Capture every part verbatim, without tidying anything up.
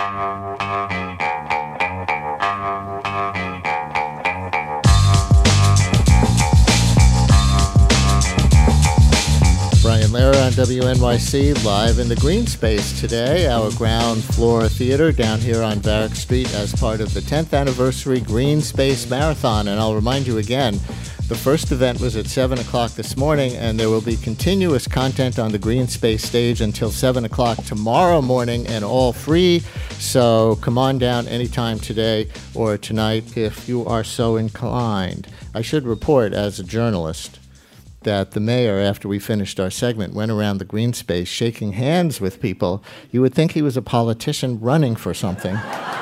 Brian Lehrer on W N Y C, live in the Green Space today, our ground floor theater down here on Varick Street as part of the tenth anniversary Green Space Marathon. And I'll remind you again, the first event was at seven o'clock this morning, and there will be continuous content on the Green Space stage until seven o'clock tomorrow morning, and all free. So come on down anytime today or tonight if you are so inclined. I should report, as a journalist, that the mayor, after we finished our segment, went around the green space shaking hands with people. You would think he was a politician running for something.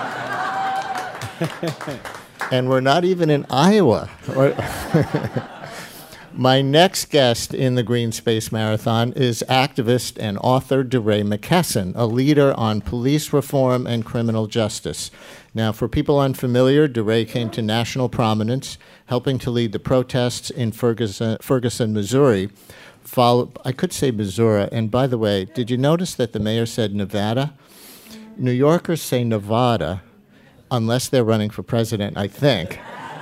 And we're not even in Iowa. My next guest in the Green Space Marathon is activist and author DeRay McKesson, a leader on police reform and criminal justice. Now, for people unfamiliar, DeRay came to national prominence, helping to lead the protests in Ferguson, Ferguson, Missouri. Follow, I could say Missouri. And by the way, did you notice that the mayor said Nevada? New Yorkers say Nevada, unless they're running for president, I think.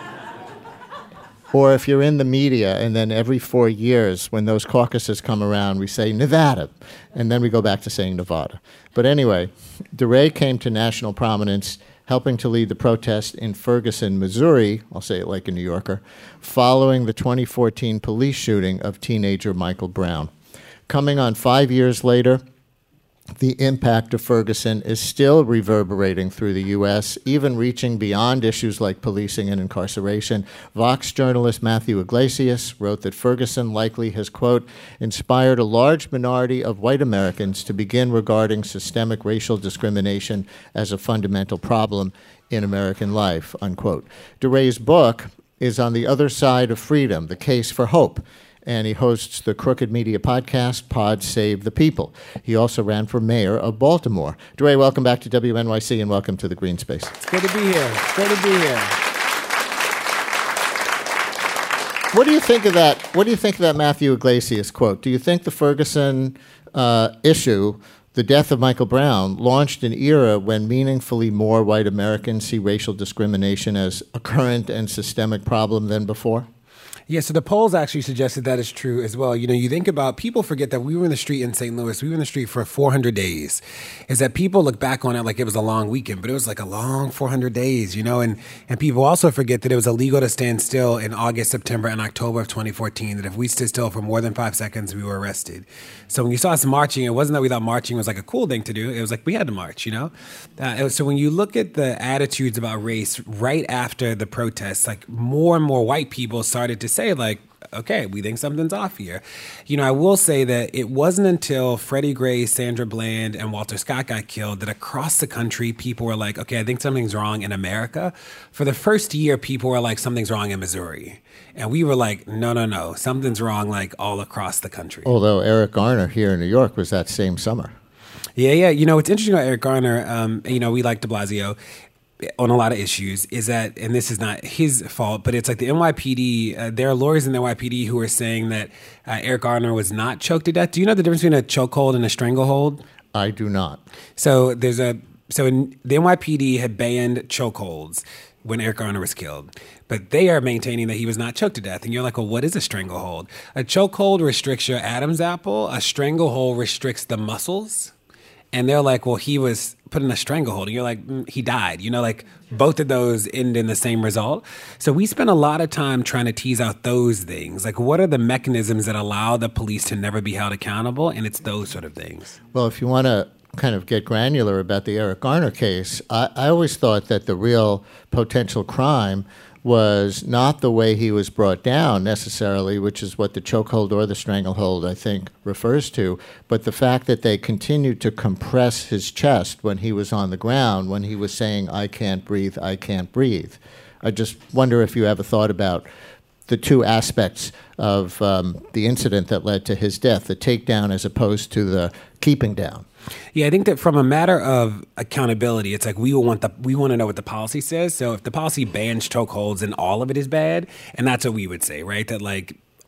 Or if you're in the media, and then every four years when those caucuses come around, we say Nevada, and then we go back to saying Nevada. But anyway, DeRay came to national prominence, helping to lead the protest in Ferguson, Missouri, I'll say it like a New Yorker, following the twenty fourteen police shooting of teenager Michael Brown. Coming on five years later, the impact of Ferguson is still reverberating through the U S, even reaching beyond issues like policing and incarceration. Vox journalist Matthew Iglesias wrote that Ferguson likely has, quote, inspired a large minority of white Americans to begin regarding systemic racial discrimination as a fundamental problem in American life, unquote. DeRay's book is On the Other Side of Freedom, The Case for Hope, and he hosts the Crooked Media podcast, Pod Save the People. He also ran for mayor of Baltimore. DeRay, welcome back to W N Y C, and welcome to the Green Space. It's good to be here. It's good to be here. What do you think of that? What do you think of that Matthew Iglesias quote? Do you think the Ferguson uh, issue, the death of Michael Brown, launched an era when meaningfully more white Americans see racial discrimination as a current and systemic problem than before? Yeah, so the polls actually suggested that is true as well. You know, you think about, people forget that we were in the street in Saint Louis. We were in the street for four hundred days. Is that people look back on it like it was a long weekend, but it was like a long four hundred days, you know? And, and people also forget that it was illegal to stand still in August, September, and October of twenty fourteen, that if we stood still for more than five seconds, we were arrested. So when you saw us marching, it wasn't that we thought marching was like a cool thing to do. It was like we had to march, you know? Uh, it was, so when you look at the attitudes about race right after the protests, like more and more white people started to say, say like, okay, we think something's off here. You know, I will say that it wasn't until Freddie Gray, Sandra Bland, and Walter Scott got killed that across the country, people were like, okay, I think something's wrong in America. For the first year, people were like, something's wrong in Missouri. And we were like, no, no, no, something's wrong like all across the country. Although Eric Garner here in New York was that same summer. Yeah, yeah. You know, it's interesting about Eric Garner. Um, you know, we like de Blasio on a lot of issues, is that, and this is not his fault, but it's like the N Y P D, uh, there are lawyers in the N Y P D who are saying that uh, Eric Garner was not choked to death. Do you know the difference between a chokehold and a stranglehold? I do not. So there's a, so in, the N Y P D had banned chokeholds when Eric Garner was killed, but they are maintaining that he was not choked to death. And you're like, well, what is a stranglehold? A chokehold restricts your Adam's apple. A stranglehold restricts the muscles. And they're like, well, he was put in a stranglehold. And you're like, mm, he died. You know, like both of those end in the same result. So we spent a lot of time trying to tease out those things. Like, what are the mechanisms that allow the police to never be held accountable? And it's those sort of things. Well, if you want to kind of get granular about the Eric Garner case, I, I always thought that the real potential crime was not the way he was brought down necessarily, which is what the chokehold or the stranglehold, I think, refers to, but the fact that they continued to compress his chest when he was on the ground, when he was saying, I can't breathe, I can't breathe. I just wonder if you have a thought about the two aspects of um, the incident that led to his death, the takedown as opposed to the keeping down. Yeah, I think that from a matter of accountability, it's like we want the we want to know what the policy says. So if the policy bans chokeholds, then all of it is bad, and that's what we would say, right? That like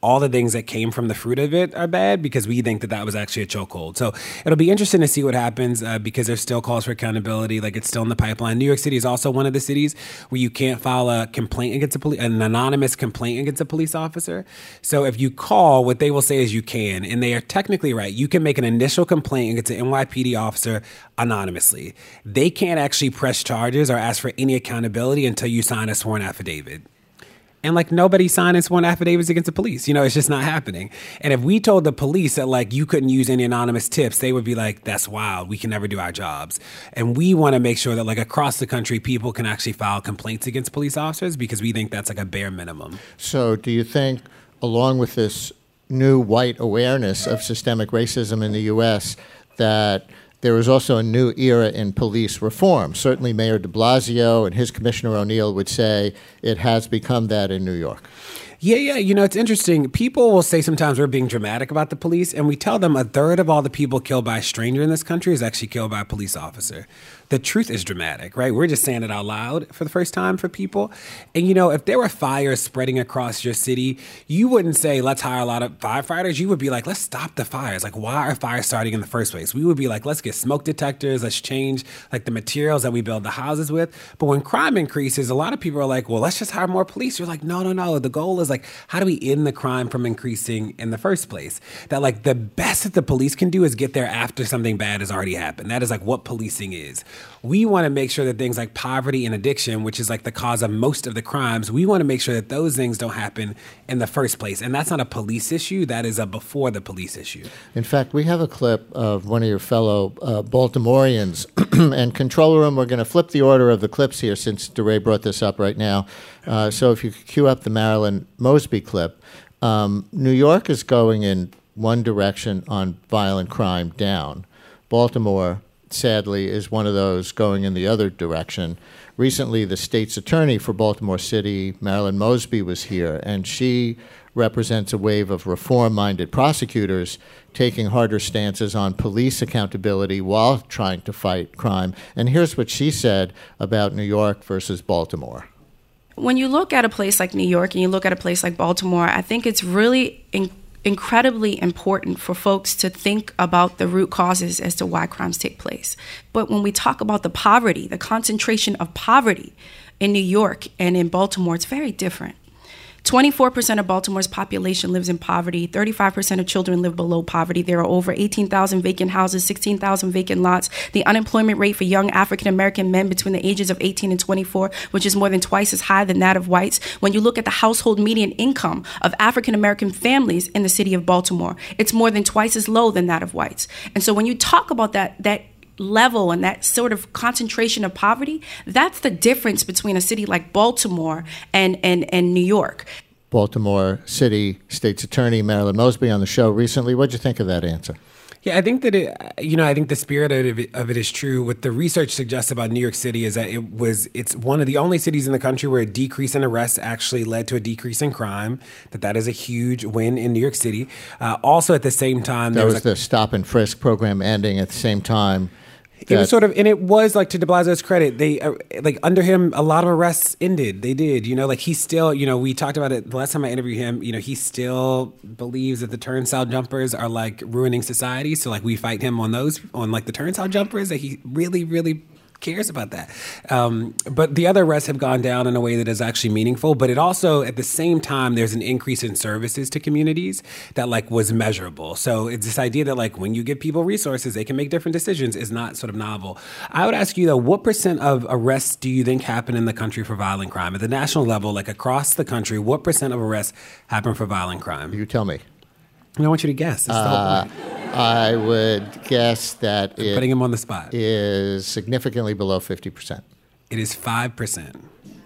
all the things that came from the fruit of it are bad because we think that that was actually a chokehold. So it'll be interesting to see what happens uh, because there's still calls for accountability. Like it's still in the pipeline. New York City is also one of the cities where you can't file a complaint against a police, an anonymous complaint against a police officer. So if you call, what they will say is you can, and they are technically right. You can make an initial complaint against an N Y P D officer anonymously. They can't actually press charges or ask for any accountability until you sign a sworn affidavit. And like nobody's signing sworn affidavits against the police. You know, it's just not happening. And if we told the police that like you couldn't use any anonymous tips, they would be like, that's wild. We can never do our jobs. And we want to make sure that like across the country, people can actually file complaints against police officers because we think that's like a bare minimum. So do you think, along with this new white awareness of systemic racism in the U S, that there is also a new era in police reform? Certainly Mayor de Blasio and his Commissioner O'Neill would say it has become that in New York. Yeah, yeah. You know, it's interesting. People will say sometimes we're being dramatic about the police, and we tell them a third of all the people killed by a stranger in this country is actually killed by a police officer. The truth is dramatic, right? We're just saying it out loud for the first time for people. And, you know, if there were fires spreading across your city, you wouldn't say, let's hire a lot of firefighters. You would be like, let's stop the fires. Like, why are fires starting in the first place? We would be like, let's get smoke detectors. Let's change, like, the materials that we build the houses with. But when crime increases, a lot of people are like, well, let's just hire more police. You're like, no, no, no. The goal is, like, how do we end the crime from increasing in the first place? That, like, the best that the police can do is get there after something bad has already happened. That is, like, what policing is. We want to make sure that things like poverty and addiction, which is like the cause of most of the crimes, we want to make sure that those things don't happen in the first place. And that's not a police issue. That is a before the police issue. In fact, we have a clip of one of your fellow uh, Baltimoreans. And Control Room, we're going to flip the order of the clips here since DeRay brought this up right now. Uh, so if you could cue up the Marilyn Mosby clip. Um, New York is going in one direction on violent crime down. Baltimore, sadly, is one of those going in the other direction. Recently, the state's attorney for Baltimore City, Marilyn Mosby, was here, and she represents a wave of reform-minded prosecutors taking harder stances on police accountability while trying to fight crime. And here's what she said about New York versus Baltimore. When you look at a place like New York and you look at a place like Baltimore, I think it's really in- incredibly important for folks to think about the root causes as to why crimes take place. But when we talk about the poverty, the concentration of poverty in New York and in Baltimore, it's very different. twenty-four percent of Baltimore's population lives in poverty. thirty-five percent of children live below poverty. There are over eighteen thousand vacant houses, sixteen thousand vacant lots. The unemployment rate for young African-American men between the ages of eighteen and twenty-four, which is more than twice as high than that of whites. When you look at the household median income of African-American families in the city of Baltimore, it's more than twice as low than that of whites. And so when you talk about that, that level and that sort of concentration of poverty, that's the difference between a city like Baltimore and, and, and New York. Baltimore City State's Attorney Marilyn Mosby on the show recently. What'd you think of that answer? Yeah, I think that it, you know, I think the spirit of it, of it is true. What the research suggests about New York City is that it was, it's one of the only cities in the country where a decrease in arrests actually led to a decrease in crime. That that is a huge win in New York City. Uh, also, at the same time, there there was, was the stop and frisk program ending at the same time. It was sort of, and it was like, to de Blasio's credit, they uh, like under him, a lot of arrests ended. They did, you know, like he still, you know, we talked about it the last time I interviewed him. You know, he still believes that the turnstile jumpers are like ruining society. So like we fight him on those, on like the turnstile jumpers. That he really, really cares about that. Um, but the other arrests have gone down in a way that is actually meaningful. But it also, at the same time, there's an increase in services to communities that like was measurable. So it's this idea that like when you give people resources, they can make different decisions is not sort of novel. I would ask you though, what percent of arrests do you think happen in the country for violent crime? At the national level, like across the country, what percent of arrests happen for violent crime? You tell me. I want you to guess. That's the uh, whole point. I would guess that it putting him on the spot is significantly below fifty percent. It is five percent.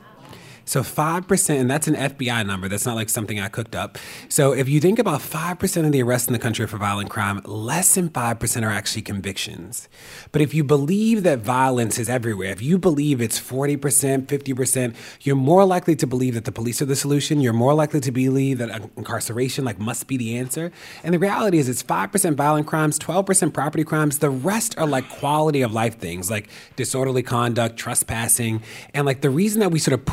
So five percent, and that's an F B I number. That's not like something I cooked up. So if you think about five percent of the arrests in the country for violent crime, less than five percent are actually convictions. But if you believe that violence is everywhere, if you believe it's forty percent, fifty percent, you're more likely to believe that the police are the solution. You're more likely to believe that incarceration like must be the answer. And the reality is it's five percent violent crimes, twelve percent property crimes. The rest are like quality of life things like disorderly conduct, trespassing. And like the reason that we sort of push people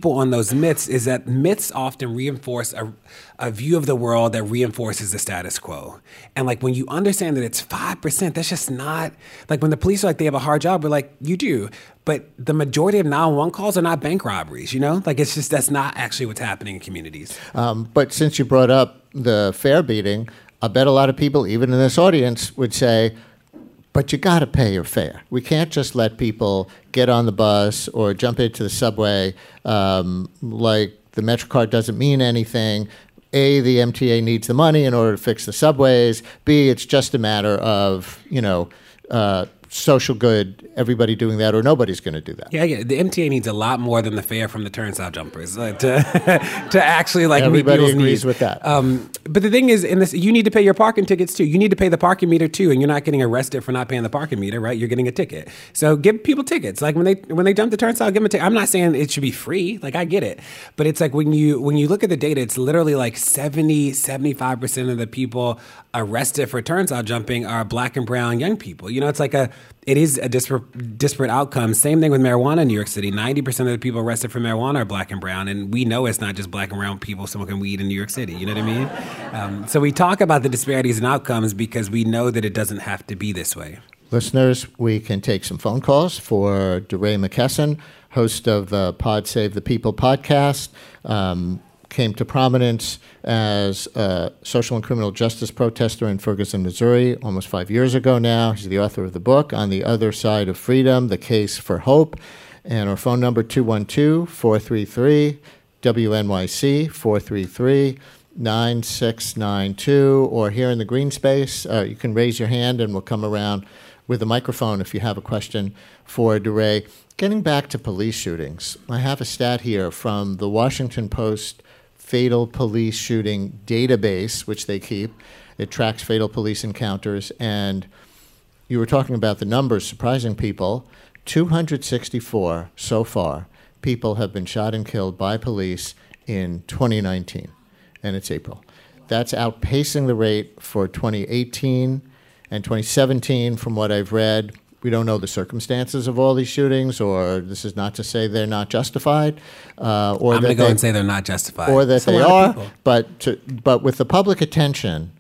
people on those myths is that myths often reinforce a, a view of the world that reinforces the status quo. And like when you understand that it's five percent, that's just not, like when the police are like, they have a hard job, we're like, you do. But the majority of nine one one calls are not bank robberies, you know? Like it's just, that's not actually what's happening in communities. Um, but since you brought up the fare beating, I bet a lot of people, even in this audience, would say, but you got to pay your fare. We can't just let people get on the bus or jump into the subway um, like the MetroCard doesn't mean anything. A, the M T A needs the money in order to fix the subways. B, it's just a matter of, you know, uh, social good, everybody doing that, or nobody's going to do that. Yeah, yeah. The M T A needs a lot more than the fare from the turnstile jumpers uh, to to actually like everybody meet people's agrees needs. with that. Um, but the thing is, in this, you need to pay your parking tickets too. You need to pay the parking meter too, and you're not getting arrested for not paying the parking meter, right? You're getting a ticket. So give people tickets. Like when they when they jump the turnstile, give them a ticket. I'm not saying it should be free. Like I get it, but it's like when you when you look at the data, it's literally like seventy, seventy-five percent of the people arrested for turnstile jumping are black and brown young people. You know, it's like a it is a disparate, disparate outcome. Same thing with marijuana in New York City. ninety percent of the people arrested for marijuana are black and brown. And we know it's not just black and brown people smoking weed in New York City. You know what I mean? Um, so we talk about the disparities in outcomes because we know that it doesn't have to be this way. Listeners, we can take some phone calls for DeRay McKesson, host of the Pod Save the People podcast. Um, came to prominence as a social and criminal justice protester in Ferguson, Missouri, almost five years ago now. He's the author of the book, On the Other Side of Freedom, The Case for Hope. And our phone number, two one two, four three three, W N Y C, four three three, nine six nine two. Or here in the green space, uh, you can raise your hand and we'll come around with a microphone if you have a question for DeRay. Getting back to police shootings, I have a stat here from the Washington Post Fatal Police Shooting Database, which they keep. It tracks fatal police encounters. And you were talking about the numbers surprising people. two hundred sixty-four so far people have been shot and killed by police in twenty nineteen, and it's April. That's outpacing the rate for twenty eighteen and twenty seventeen, from what I've read. We don't know the circumstances of all these shootings, or this is not to say they're not justified. Uh, or I'm that going to go they, and say they're not justified. Or that It's a they lot are. of people. But, to, but with the public attention,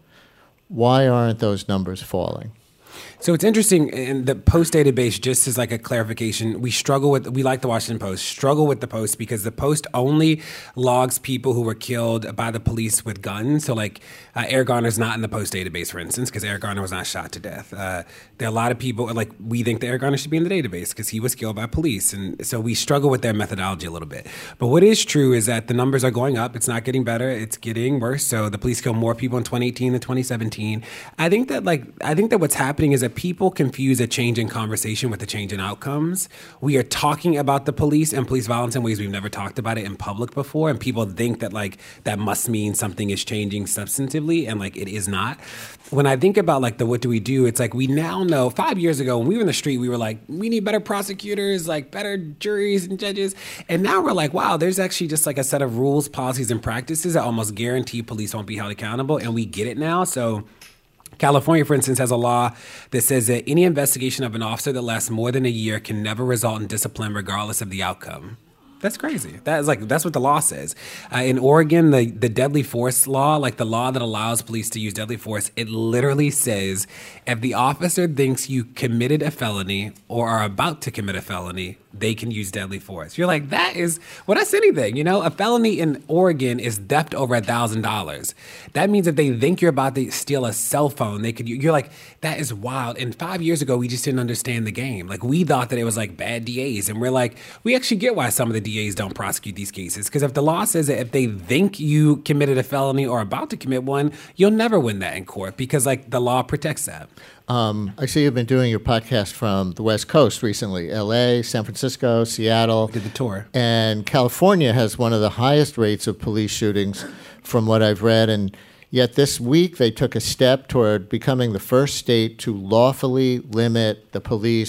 why aren't those numbers falling? So it's interesting in the Post database, just as like a clarification, we struggle with, we like the Washington Post, struggle with the Post because the Post only logs people who were killed by the police with guns. So like uh, Eric Garner's not in the Post database, for instance, because Eric Garner was not shot to death. Uh, there are a lot of people, like we think that Eric Garner should be in the database because he was killed by police. And so we struggle with their methodology a little bit. But what is true is that the numbers are going up. It's not getting better. It's getting worse. So the police killed more people in twenty eighteen than twenty seventeen. I think that like, I think that what's happening is that people confuse a change in conversation with a change in outcomes. We are talking about the police and police violence in ways we've never talked about it in public before, and people think that like that must mean something is changing substantively, and like it is not. When I think about like the what do we do, it's like we now know. Five years ago when we were in the street, we were like, we need better prosecutors, like better juries and judges, and now we're like, wow, there's actually just like a set of rules, policies, and practices that almost guarantee police won't be held accountable, and we get it now. So California, for instance, has a law that says that any investigation of an officer that lasts more than a year can never result in discipline regardless of the outcome. That's crazy. That is like that's what the law says. Uh, in Oregon, the, the deadly force law, like the law that allows police to use deadly force, it literally says if the officer thinks you committed a felony or are about to commit a felony, they can use deadly force. You're like, that is, well, that's anything. You know, a felony in Oregon is theft over a thousand dollars. That means if they think you're about to steal a cell phone, they could. You're like, that is wild. And five years ago, we just didn't understand the game. Like we thought that it was like bad D As, and we're like, we actually get why some of the D As don't prosecute these cases. Because if the law says that if they think you committed a felony or about to commit one, you'll never win that in court because like the law protects that. Um, I see you've been doing your podcast from the West Coast recently, L A, San Francisco, Seattle. We did the tour. And California has one of the highest rates of police shootings from what I've read. And yet this week they took a step toward becoming the first state to lawfully limit the police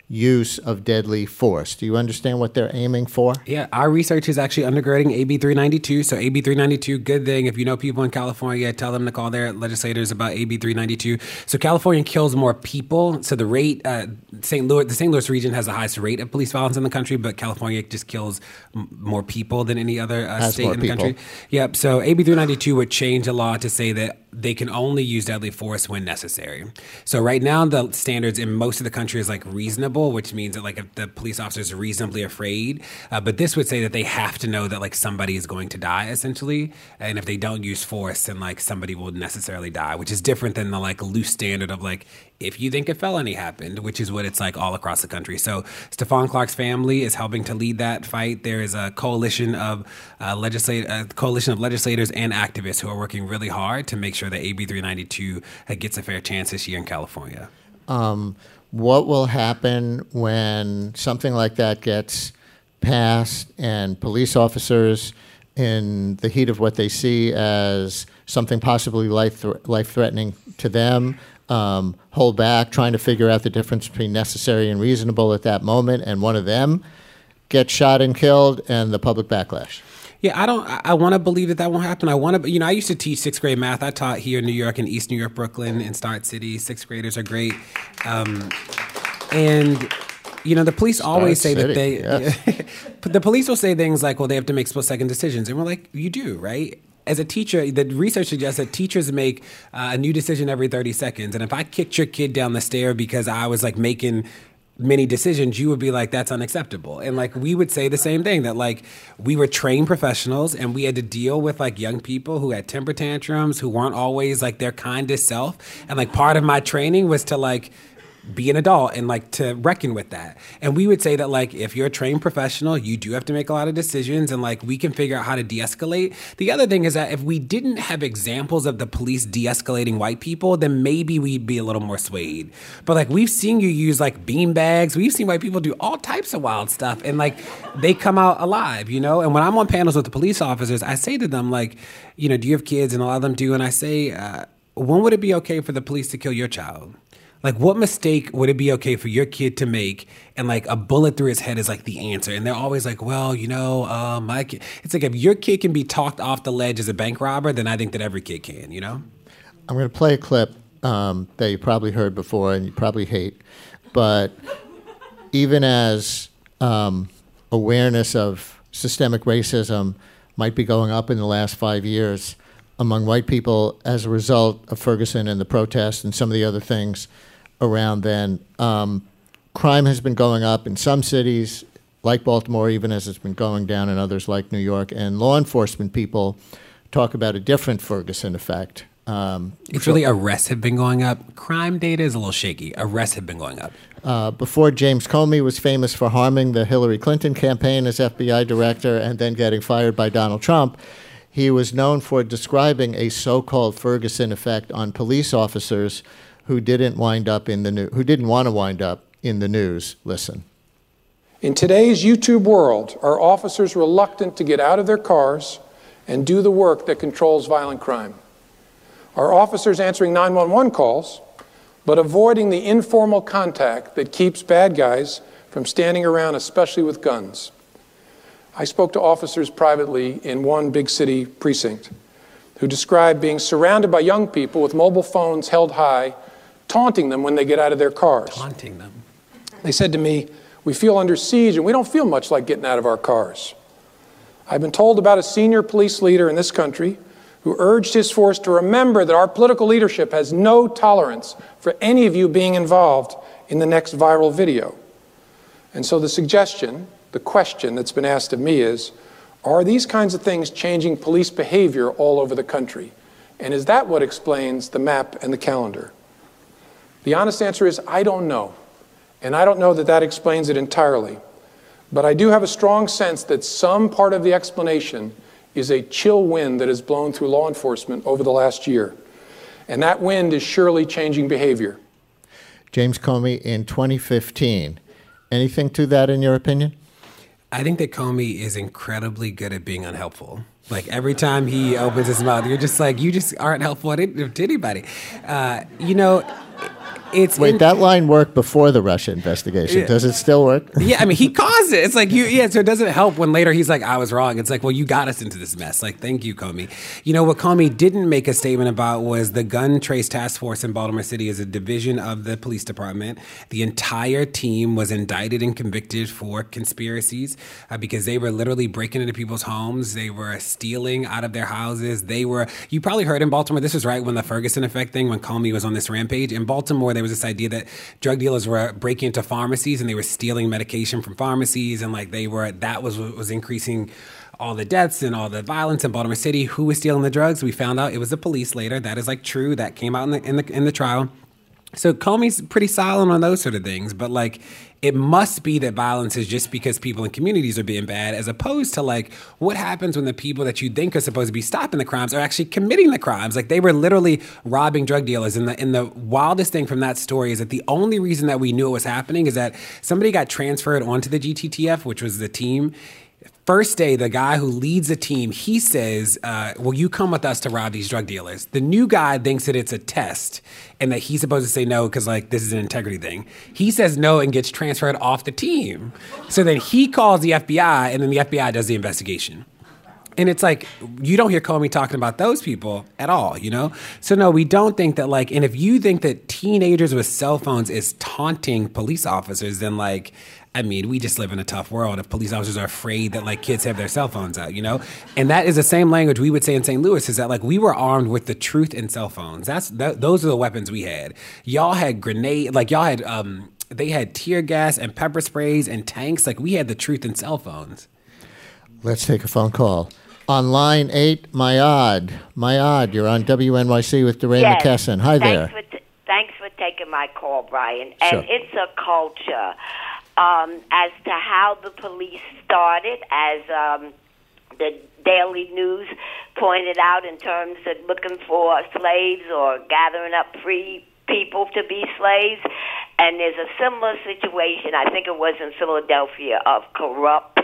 use of deadly force. Do you understand what they're aiming for? Yeah, our research is actually undergirding A B three ninety-two. So A B three ninety-two, good thing. If you know people in California, tell them to call their legislators about A B three ninety-two. So California kills more people. So the rate, uh, Saint Louis, the Saint Louis region has the highest rate of police violence in the country, but California just kills m- more people than any other uh, state in the people. country. Yep. So A B three ninety-two would change a law to say that they can only use deadly force when necessary. So right now, the standards in most of the country is like reasonable, which means that like if the police officer is reasonably afraid, uh, but this would say that they have to know that like somebody is going to die essentially, and if they don't use force, then like somebody will necessarily die, which is different than the like loose standard of like if you think a felony happened, which is what it's like all across the country. So Stephon Clark's family is helping to lead that fight. There is a coalition of uh, legislate a coalition of legislators and activists who are working really hard to make sure that A B three ninety-two uh, gets a fair chance this year in California. Um, what will happen when something like that gets passed and police officers, in the heat of what they see as something possibly life life-threatening to them, um, hold back, trying to figure out the difference between necessary and reasonable at that moment, and one of them gets shot and killed, and the public backlash? Yeah, I don't. I, I want to believe that that won't happen. I want to. You know, I used to teach sixth grade math. I taught here in New York, in East New York, Brooklyn, in Start City. Sixth graders are great, um, and you know, the police Start always say City, that they. yes. The police will say things like, "Well, they have to make split-second decisions," and we're like, "You do, right?" As a teacher, the research suggests that teachers make uh, a new decision every thirty seconds, and if I kicked your kid down the stair because I was like making many decisions, you would be like, that's unacceptable. And like, we would say the same thing, that like, we were trained professionals and we had to deal with like young people who had temper tantrums, who weren't always like their kindest self. And like, part of my training was to like, be an adult and like to reckon with that. And we would say that like, if you're a trained professional, you do have to make a lot of decisions, and like we can figure out how to de-escalate. The other thing is that if we didn't have examples of the police de-escalating white people, then maybe we'd be a little more swayed. But like, we've seen you use like bean bags. We've seen white people do all types of wild stuff, and like they come out alive, you know? And when I'm on panels with the police officers, I say to them like, you know, do you have kids? And a lot of them do. And I say, uh, when would it be okay for the police to kill your child? Like, what mistake would it be okay for your kid to make? And like a bullet through his head is like the answer. And they're always like, well, you know, uh, my kid. It's like, if your kid can be talked off the ledge as a bank robber, then I think that every kid can, you know? I'm going to play a clip um, that you probably heard before and you probably hate. But even as um, awareness of systemic racism might be going up in the last five years among white people as a result of Ferguson and the protests and some of the other things around then, um, crime has been going up in some cities, like Baltimore, even as it's been going down in others like New York. And law enforcement people talk about a different Ferguson effect. Um, it's really arrests have been going up. Crime data is a little shaky. Arrests have been going up. Uh, before James Comey was famous for harming the Hillary Clinton campaign as F B I director and then getting fired by Donald Trump, he was known for describing a so-called Ferguson effect on police officers who didn't wind up in the new, who didn't want to wind up in the news. Listen. In today's YouTube world, are officers reluctant to get out of their cars and do the work that controls violent crime? Are officers answering nine one one calls, but avoiding the informal contact that keeps bad guys from standing around, especially with guns? I spoke to officers privately in one big city precinct who described being surrounded by young people with mobile phones held high, taunting them when they get out of their cars. Taunting them. They said to me, we feel under siege and we don't feel much like getting out of our cars. I've been told about a senior police leader in this country who urged his force to remember that our political leadership has no tolerance for any of you being involved in the next viral video. And so the suggestion, the question that's been asked of me is, are these kinds of things changing police behavior all over the country? And is that what explains the map and the calendar? The honest answer is, I don't know. And I don't know that that explains it entirely. But I do have a strong sense that some part of the explanation is a chill wind that has blown through law enforcement over the last year. And that wind is surely changing behavior. James Comey in twenty fifteen. Anything to that in your opinion? I think that Comey is incredibly good at being unhelpful. Like, every time he opens his mouth, you're just like, you just aren't helpful to anybody. Uh, you know, It's Wait, in- that line worked before the Russia investigation. Yeah. Does it still work? Yeah, I mean, he caused it. It's like, you, yeah, so it doesn't help when later he's like, I was wrong. It's like, well, you got us into this mess. Like, thank you, Comey. You know, what Comey didn't make a statement about was the Gun Trace Task Force in Baltimore City is a division of the police department. The entire team was indicted and convicted for conspiracies uh, because they were literally breaking into people's homes. They were stealing out of their houses. They were, you probably heard in Baltimore, this was right when the Ferguson effect thing, when Comey was on this rampage. In Baltimore, there was this idea that drug dealers were breaking into pharmacies and they were stealing medication from pharmacies, and like they were, that was what was increasing all the deaths and all the violence in Baltimore City. Who was stealing the drugs? We found out it was the police later. That is like true. That came out in the in the in the trial. So Comey's pretty silent on those sort of things, but like it must be that violence is just because people in communities are being bad, as opposed to like what happens when the people that you think are supposed to be stopping the crimes are actually committing the crimes. Like they were literally robbing drug dealers. And the, and the wildest thing from that story is that the only reason that we knew it was happening is that somebody got transferred onto the G T T F, which was the team. First day, the guy who leads the team, he says, uh, will you come with us to rob these drug dealers? The new guy thinks that it's a test and that he's supposed to say no because, like, this is an integrity thing. He says no and gets transferred off the team. So then he calls the F B I, and then the F B I does the investigation. And it's like, you don't hear Comey talking about those people at all, you know? So no, we don't think that, like, and if you think that teenagers with cell phones is taunting police officers, then, like, I mean, we just live in a tough world if police officers are afraid that, like, kids have their cell phones out, you know? And that is the same language we would say in Saint Louis, is that, like, we were armed with the truth and cell phones. That's that, those are the weapons we had. Y'all had grenade, like, y'all had, um, they had tear gas and pepper sprays and tanks. Like, we had the truth and cell phones. Let's take a phone call. On line eight, Mayad. Mayad, you're on W N Y C with DeRay yes. McKesson. Hi there. Thanks for, t- thanks for taking my call, Brian. And Sure. it's a culture. Um, as to how the police started, as um, the Daily News pointed out, in terms of looking for slaves or gathering up free people to be slaves. And there's a similar situation, I think it was in Philadelphia, of corrupt,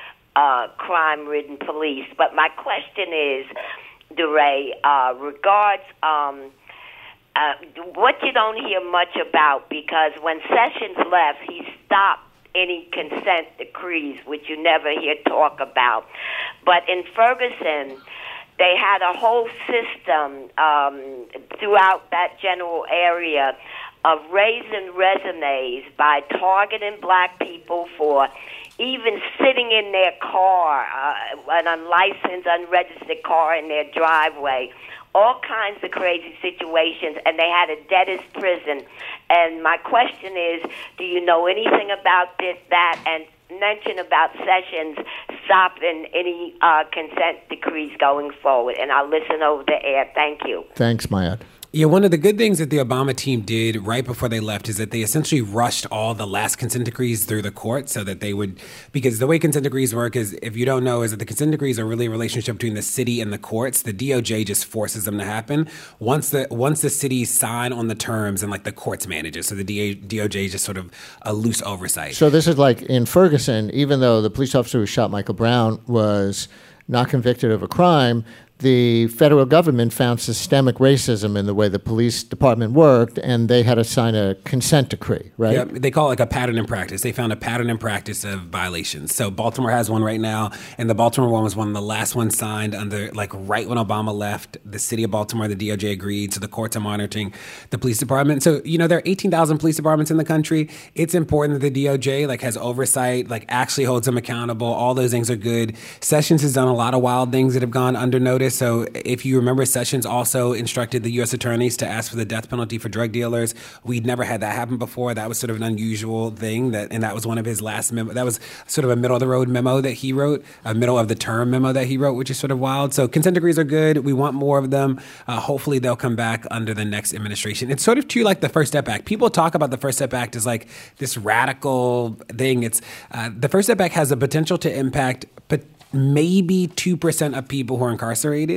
uh, crime-ridden police. But my question is, DeRay, uh, regards... Um, Uh, what you don't hear much about, because when Sessions left, he stopped any consent decrees, which you never hear talk about. But in Ferguson, they had a whole system um, throughout that general area of raising resumes by targeting black people for even sitting in their car, uh, an unlicensed, unregistered car in their driveway. All kinds of crazy situations, and they had a debtor's prison. And my question is, do you know anything about this, that, and mention about Sessions stopping any uh, consent decrees going forward? And I'll listen over the air. Thank you. Thanks, Mayad. Yeah, one of the good things that the Obama team did right before they left is that they essentially rushed all the last consent decrees through the court so that they would, because the way consent decrees work is, if you don't know, is that the consent decrees are really a relationship between the city and the courts. The D O J just forces them to happen. Once the once the cities sign on the terms, and like the courts manage it, so the D O J is just sort of a loose oversight. So this is like in Ferguson, even though the police officer who shot Michael Brown was not convicted of a crime, the federal government found systemic racism in the way the police department worked, and they had to sign a consent decree, right? Yeah, they call it like a pattern in practice. They found a pattern in practice of violations. So Baltimore has one right now, and the Baltimore one was one of the last ones signed under, like, right when Obama left. The city of Baltimore, the D O J agreed, so the courts are monitoring the police department. So, you know, there are eighteen thousand police departments in the country. It's important that the D O J, like, has oversight, like, actually holds them accountable. All those things are good. Sessions has done a lot of wild things that have gone unnoticed. So if you remember, Sessions also instructed the U S attorneys to ask for the death penalty for drug dealers. We'd never had that happen before. That was sort of an unusual thing, that, and that was one of his last memo. That was sort of a middle of the road memo that he wrote, a middle of the term memo that he wrote, which is sort of wild. So consent decrees are good. We want more of them. Uh, hopefully they'll come back under the next administration. It's sort of too like the First Step Act. People talk about the First Step Act as like this radical thing. It's uh, the First Step Act has the potential to impact, but maybe two percent of people who are incarcerated.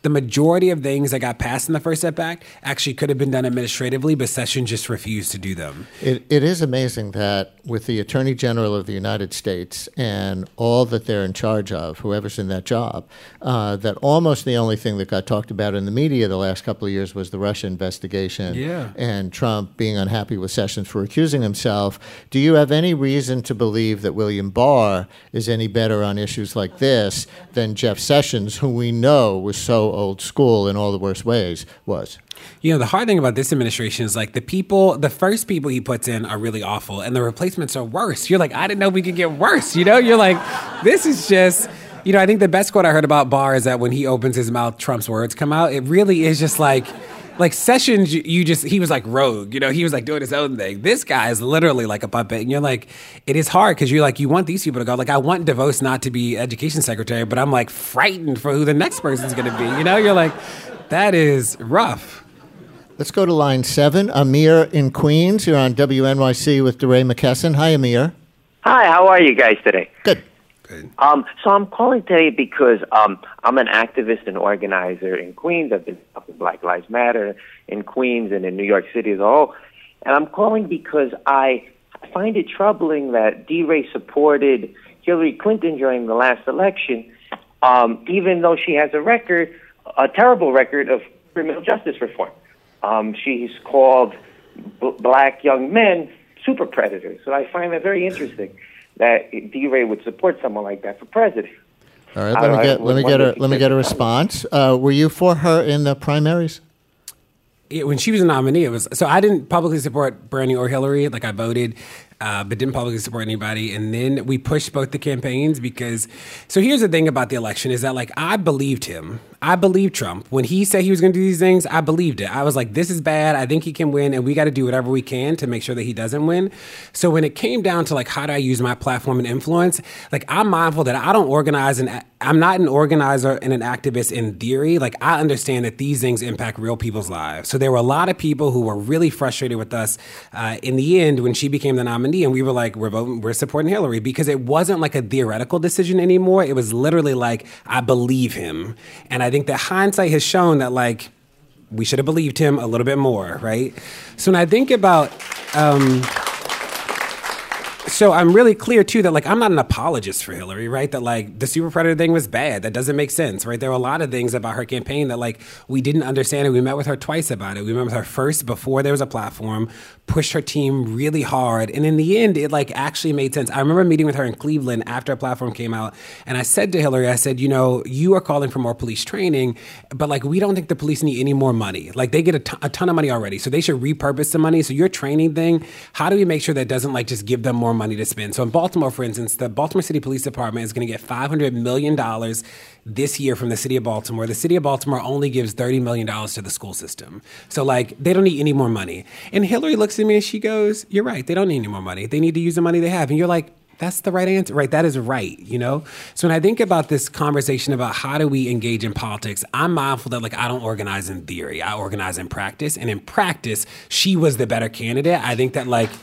the majority of things that got passed in the First Step Act actually could have been done administratively, but Sessions just refused to do them. It, it is amazing that with the Attorney General of the United States and all that they're in charge of, whoever's in that job, uh, that almost the only thing that got talked about in the media the last couple of years was the Russia investigation yeah. and Trump being unhappy with Sessions for accusing himself. Do you have any reason to believe that William Barr is any better on issues like this than Jeff Sessions, who we know was so old school in all the worst ways, was? You know, the hard thing about this administration is like the people, the first people he puts in are really awful and the replacements are worse. You're like, I didn't know we could get worse. You know, you're like, this is just, you know, I think the best quote I heard about Barr is that when he opens his mouth, Trump's words come out. It really is just like, like Sessions, you just, he was like rogue, you know, he was like doing his own thing. This guy is literally like a puppet. And you're like, it is hard because you're like, you want these people to go. Like, I want DeVos not to be education secretary, but I'm like frightened for who the next person's going to be. You know, you're like, that is rough. Let's go to line seven. Amir in Queens. You're on W N Y C with DeRay McKesson. Hi, Amir. Hi, how are you guys today? Good. Good. Um, so I'm calling today because um, I'm an activist and organizer in Queens. I've been up with Black Lives Matter in Queens and in New York City as a whole. And I'm calling because I find it troubling that DeRay supported Hillary Clinton during the last election, um, even though she has a record, a terrible record of criminal justice reform. Um, she's called b- black young men super predators. So I find that very interesting that DeRay would support someone like that for president. All right, let me get let me get a let me get a response. Uh, were you for her in the primaries? It, when she was a nominee, it was so I didn't publicly support Bernie or Hillary. Like I voted, uh, but didn't publicly support anybody. And then we pushed both the campaigns because. So here's the thing about the election is that like I believed him. I believed Trump. When he said he was going to do these things, I believed it. I was like, this is bad. I think he can win, and we got to do whatever we can to make sure that he doesn't win. So when it came down to like, how do I use my platform and influence? Like, I'm mindful that I don't organize, and I'm not an organizer and an activist in theory. Like, I understand that these things impact real people's lives. So there were a lot of people who were really frustrated with us uh, in the end when she became the nominee, and we were like, we're voting, we're supporting Hillary, because it wasn't like a theoretical decision anymore. It was literally like, I believe him. And I I think that hindsight has shown that, like, we should have believed him a little bit more, right? So when I think about, um, so I'm really clear, too, that, like, I'm not an apologist for Hillary, right? That, like, the super predator thing was bad. That doesn't make sense, right? There were a lot of things about her campaign that, like, we didn't understand, and we met with her twice about it. We met with her first before there was a platform, pushed her team really hard, and in the end, it, like, actually made sense. I remember meeting with her in Cleveland after a platform came out, and I said to Hillary, I said, you know, you are calling for more police training, but, like, we don't think the police need any more money. Like, they get a, t- a ton of money already, so they should repurpose the money. So your training thing, how do we make sure that doesn't, like, just give them more money to spend? So in Baltimore, for instance, the Baltimore City Police Department is going to get five hundred million dollars this year from the city of Baltimore. The city of Baltimore only gives thirty million dollars to the school system. So, like, they don't need any more money. And Hillary looks at me and she goes, you're right, they don't need any more money. They need to use the money they have. And you're like, that's the right answer, right? That is right, you know? So when I think about this conversation about how do we engage in politics, I'm mindful that, like, I don't organize in theory. I organize in practice. And in practice, she was the better candidate. I think that, like...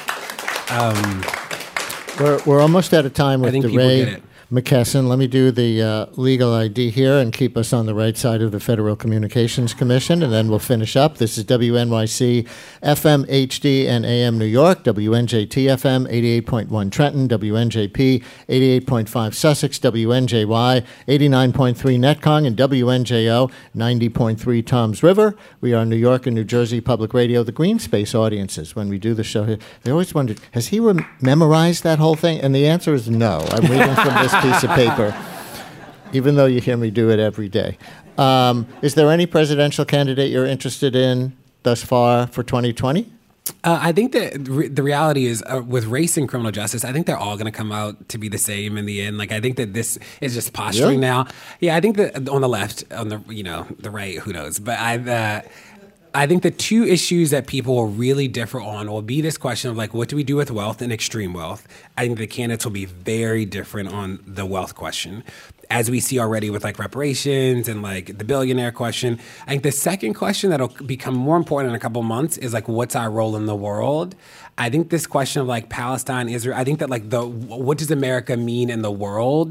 Um, We're, we're almost out of time with DeRay McKesson. Let me do the uh, legal I D here and keep us on the right side of the Federal Communications Commission, and then we'll finish up. This is W N Y C F M H D and A M New York, W N J T F M eighty-eight point one Trenton, W N J P eighty-eight point five Sussex, W N J Y eighty-nine point three Netcong, and W N J O ninety point three Toms River. We are New York and New Jersey Public Radio. The Green Space audiences, when we do the show here, they always wondered, has he rem- memorized that whole thing? And the answer is no. I'm reading from this piece of paper, even though you hear me do it every day. Um, is there any presidential candidate you're interested in thus far for twenty twenty? Uh, I think that re- the reality is uh, with race and criminal justice, I think they're all going to come out to be the same in the end. Like, I think that this is just posturing really? now. Yeah, I think that on the left, on the, you know, the right, who knows? But I, uh, I think the two issues that people will really differ on will be this question of, like, what do we do with wealth and extreme wealth? I think the candidates will be very different on the wealth question, as we see already with, like, reparations and, like, the billionaire question. I think the second question that'll become more important in a couple months is, like, what's our role in the world? I think this question of, like, Palestine, Israel, I think that, like, the what does America mean in the world?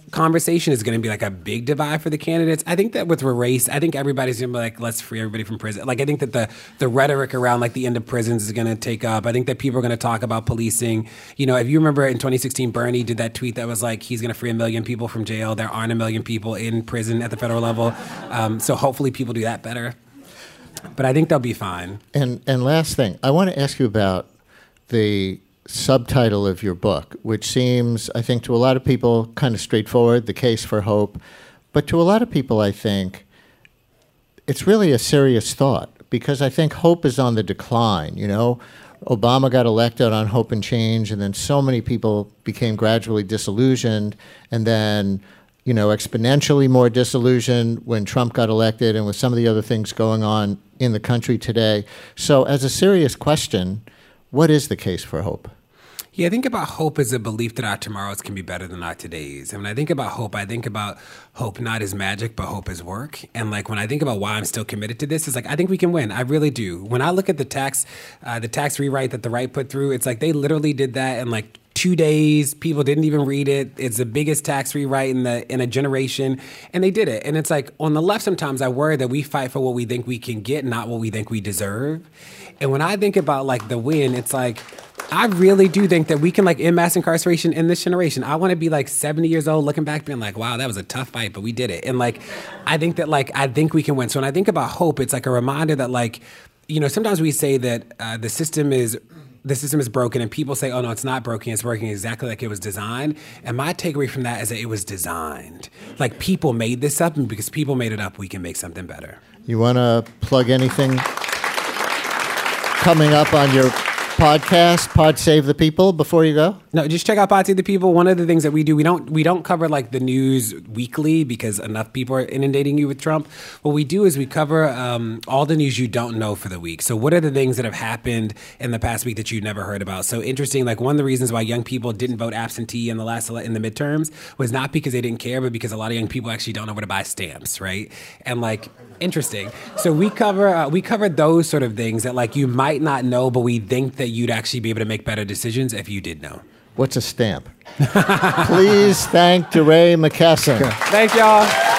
conversation is going to be like a big divide for the candidates. I think that with race, I think everybody's going to be like, let's free everybody from prison. Like, I think that the, the rhetoric around like the end of prisons is going to take up. I think that people are going to talk about policing. You know, if you remember in twenty sixteen, Bernie did that tweet that was like, he's going to free a million people from jail. There aren't a million people in prison at the federal level. Um, so hopefully people do that better. But I think they'll be fine. And and last thing, I want to ask you about the subtitle of your book, which seems, I think, to a lot of people kind of straightforward, The Case for Hope. But to a lot of people, I think, it's really a serious thought, because I think hope is on the decline, you know? Obama got elected on hope and change, and then so many people became gradually disillusioned, and then, you know, exponentially more disillusioned when Trump got elected and with some of the other things going on in the country today. So as a serious question, what is the case for hope? Yeah, I think about hope as a belief that our tomorrows can be better than our todays. And when I think about hope, I think about hope not as magic, but hope as work. And like when I think about why I'm still committed to this, it's like I think we can win. I really do. When I look at the tax, uh, the tax rewrite that the right put through, it's like they literally did that in like two days. People didn't even read it. It's the biggest tax rewrite in the in a generation, and they did it. And it's like on the left, sometimes I worry that we fight for what we think we can get, not what we think we deserve. And when I think about like the win, it's like I really do think that we can like end mass incarceration in this generation. I want to be like seventy years old looking back being like, wow, that was a tough fight, but we did it. And like, I think that like, I think we can win. So when I think about hope, it's like a reminder that like, you know, sometimes we say that uh, the system is the system is broken and people say, oh no, it's not broken. It's working exactly like it was designed. And my takeaway from that is that it was designed. Like people made this up, and because people made it up, we can make something better. You want to plug anything coming up on your podcast, Pod Save the People, before you go? No, just check out Pod Save the People. One of the things that we do, we don't we don't cover like the news weekly because enough people are inundating you with Trump. What we do is we cover um, all the news you don't know for the week. So what are the things that have happened in the past week that you never heard about? So interesting, like one of the reasons why young people didn't vote absentee in the last in the midterms was not because they didn't care, but because a lot of young people actually don't know where to buy stamps, right? And like, interesting. So we cover uh, we cover those sort of things that like you might not know, but we think that you'd actually be able to make better decisions if you did know. What's a stamp? Please thank DeRay McKesson. Thank y'all.